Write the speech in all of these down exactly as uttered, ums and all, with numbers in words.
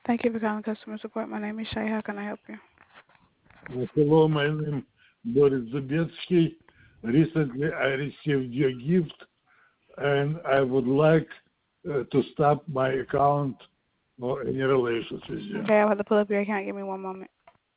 Thank you for calling customer support. My name is Shay. How can I help you? Uh, Hello, my name is Boris Zabetsky. Recently, I received your gift, and I would like uh, to stop my account or any relations with you. Okay, I'll have to pull up your account. Give me one moment.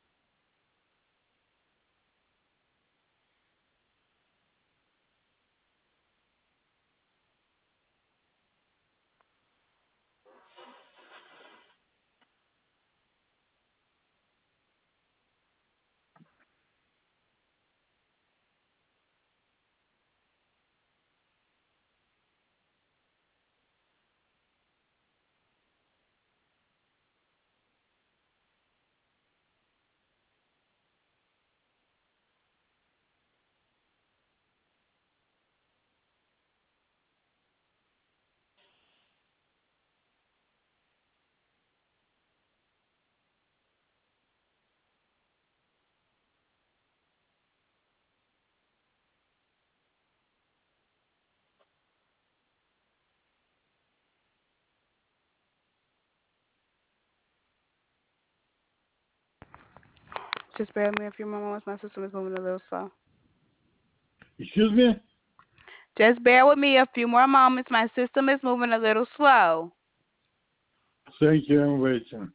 Just bear with me a few more moments. My system is moving a little slow. Excuse me? Just bear with me a few more moments. My system is moving a little slow. Thank you, I'm waiting.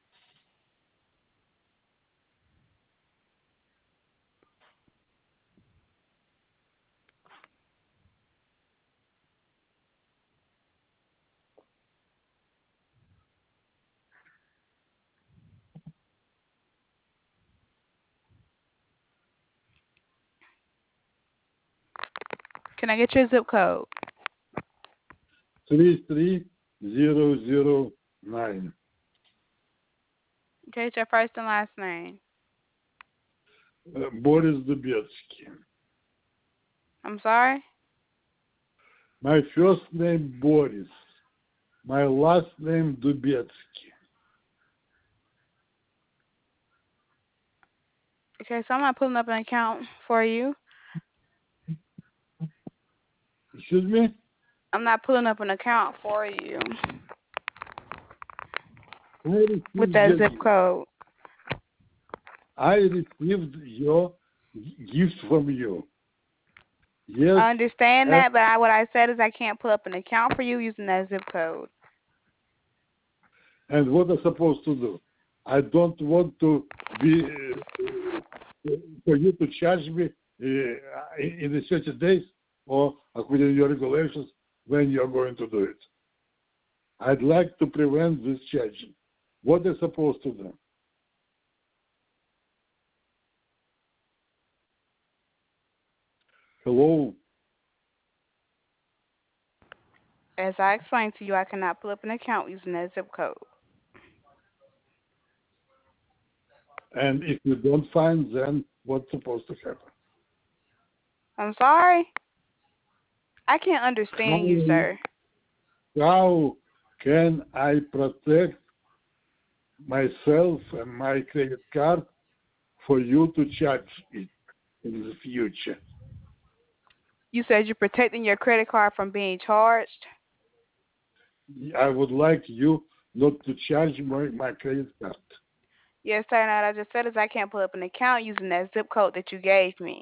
Can I get your zip code? three three zero zero nine. Okay, it's your first and last name. Uh, Boris Dubetsky. I'm sorry? My first name Boris. My last name Dubetsky. Okay, so I'm not pulling up an account for you. Excuse me? I'm not pulling up an account for you I with received that your zip gift. code. I received your gift from you. Yes, I understand and, that, but I, what I said is I can't pull up an account for you using that zip code. and what I'm supposed to do? I don't want to be uh, for you to charge me uh, in the thirty days or according to your regulations when you're going to do it. I'd like to prevent this charging. What are supposed to do? Hello? As I explained to you, I cannot pull up an account using that zip code. And if you don't find, then what's supposed to happen? I'm sorry. I can't How, understand you, sir. how can I protect myself and my credit card for you to charge it in the future? You said you're protecting your credit card from being charged. I would like you not to charge my, my credit card. Yes, sir. Now, what I just said is I can't pull up an account using that zip code that you gave me.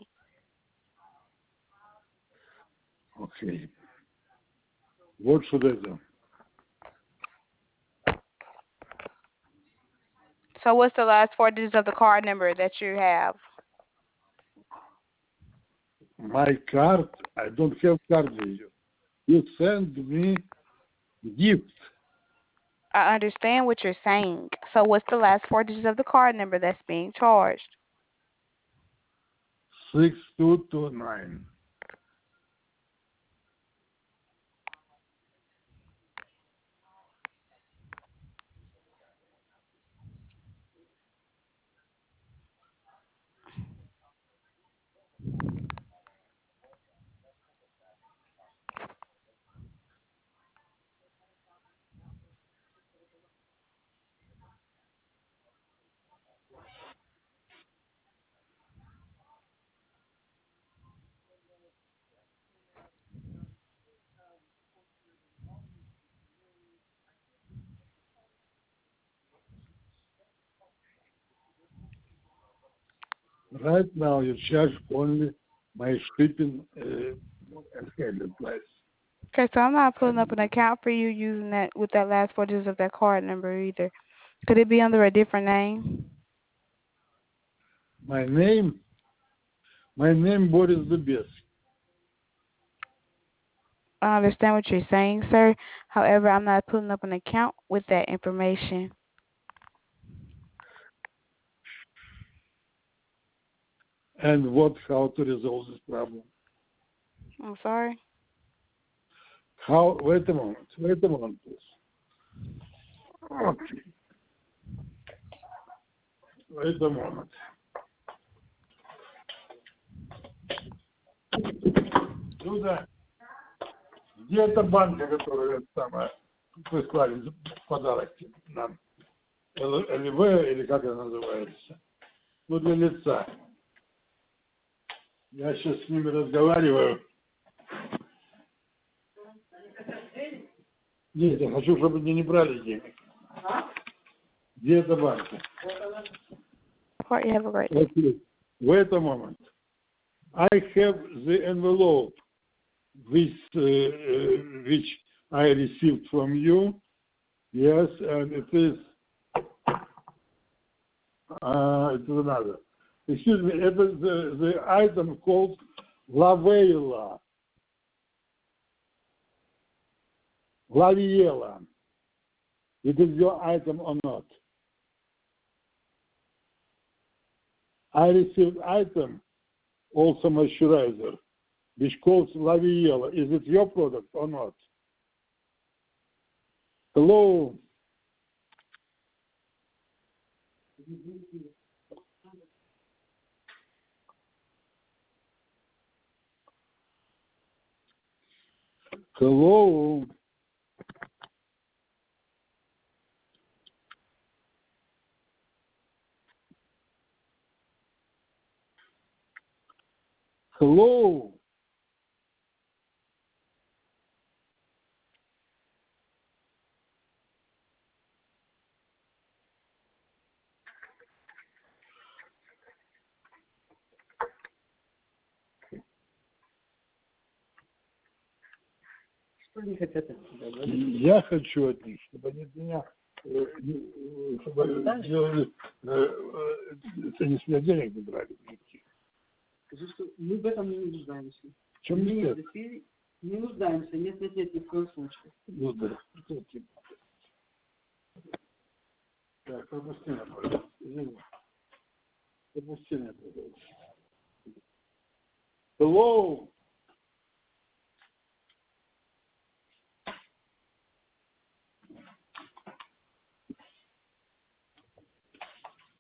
Okay. What should I do? So, what's the last four digits of the card number that you have? My card, I don't have card with you. You send me gift. I understand what you're saying. So, what's the last four digits of the card number that's being charged? six two two nine. Right now, you charge only my shipping uh, and handling price. Okay, so I'm not pulling up an account for you using that with that last four digits of that card number either. Could it be under a different name? My name, my name Boris Dubetsky. I understand what you're saying, sir. However, I'm not pulling up an account with that information. And what, how to resolve this problem? I'm sorry. How, wait a moment, wait a moment, please. Okay. Wait a moment. Люда, где эта банка, которая самая прислали в подарок нам? ЛВ, или как она называется? Ну, для лица. Я сейчас с ними разговариваю. Нет, я хочу, чтобы мне не брали денег. Где эта банка? You have a great day. Okay. Wait a moment. I have the envelope with, uh, uh, which I received from you. Yes, and it is, uh, it is another. Excuse me, it is the, the item called Lavela. Laviela. It is your item or not? I received item, also moisturizer, which calls Laviela. Is it your product or not? Hello? Hello? Hello? Что они хотят от тебя, да? Я хочу от них, чтобы они от меня, э, не- чтобы они делали, э, э, они с меня денег не брали. Скажи, что мы в этом не нуждаемся. В чем Мы нет? в эфире не нуждаемся. Нет, нет, нет, ни в коем случае. Ну да, прекрати. Так, пропусти меня, пожалуйста. Извини. Пропусти меня, пожалуйста. Hello?